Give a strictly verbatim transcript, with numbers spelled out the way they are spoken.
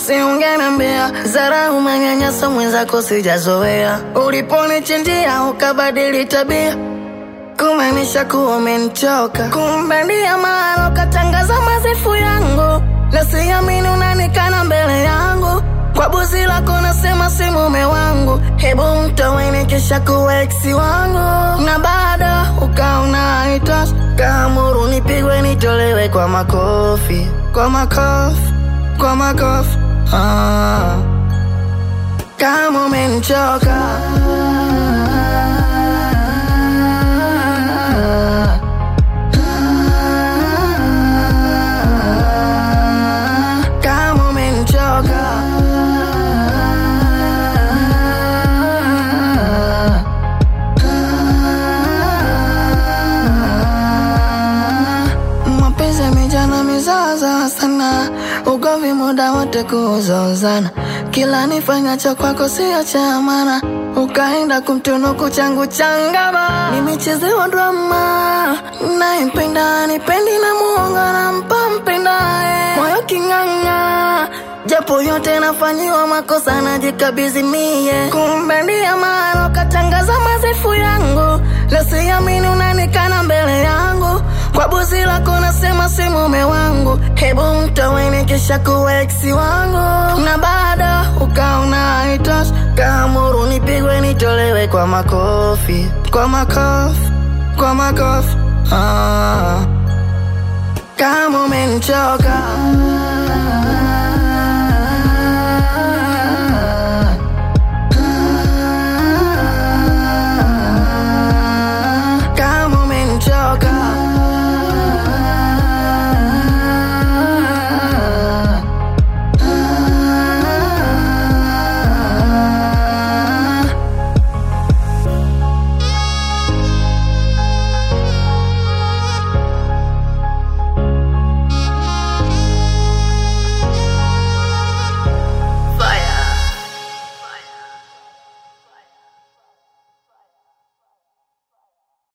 basi ungeniambia. Zara umanyanyasa mwenzako sijazoea. Uliponichinjia ukabadili tabia, kumanisha kuwa umenichoka. Kumbandia maana ukatangaza mazifu yangu, na siamini unanikana mbele yangu. Kwa buzi lako nasema si mume wangu, hebu mtoweni kisha kuwa eksi wangu. Na baada ukaona haitoshi, kaamuru nipigwe nitolewe kwa makofi. Kwa makofi, kwa makofi, ah. Kama umenichoka, kama umenichoka, mapenzi yamejana mizaza sana, ugomvi muda wote kuzozana. Kila nifanyacho kwako sio cha maana, ukaenda kumtunuku changu changama. Nimechezewa drama, naipenda nipendi na muonga na mpa mpendae. Moyo kinganga, japo yote nafanyiwa makosa najikabizi mie. Kumbandia maana ukatangaza mazifu yangu, la siamini unanikana mbele yangu. Kwa buzi lako nasema si mume wangu, hebu mtoweni kisha kuwa eksi wangu. Na baada ukaona haitoshi, kaamuru nipigwe nitolewe kwa makofi. Kwa makofi, kwa makofi, ah. Kama umenichoka,